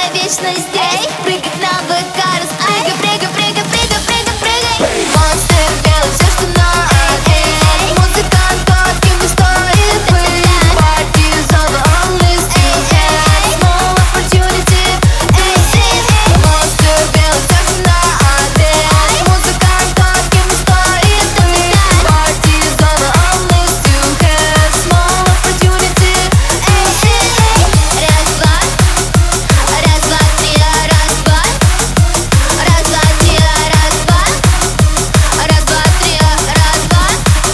я вечно здесь. Прыгать на выкарус, прыгай, прыгай, прыгай, прыгай, прыгай, прыгай. Монстр делает все, что надо. Музыкант, тот, кем не стоит быть. Party is over, only still have small opportunity. Монстр делает все, что надо. Музыкант, тот, кем не стоит быть. Party is over, only still have small opportunity. Раз, два, раз, два, три, раз, два. Раз, два, три, раз, два. Раз, два, три, раз, два.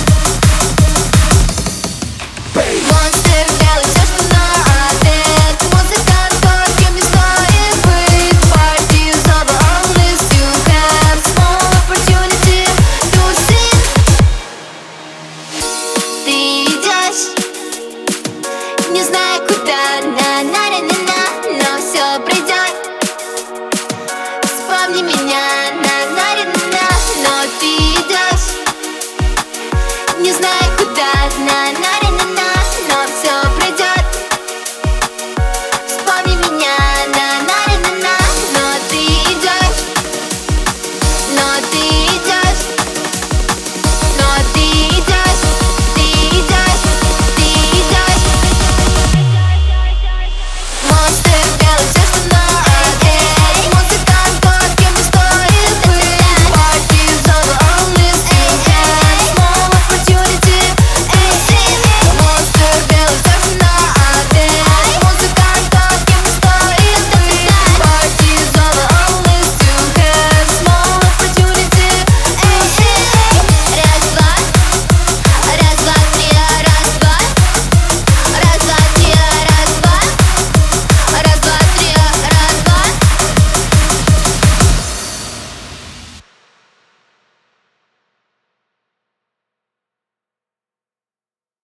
Монстр делает все, что надо. Музыкант, тот, кем не стоит быть. Party is over, only still have small opportunity to sing. Ты идешь, не знаю куда, на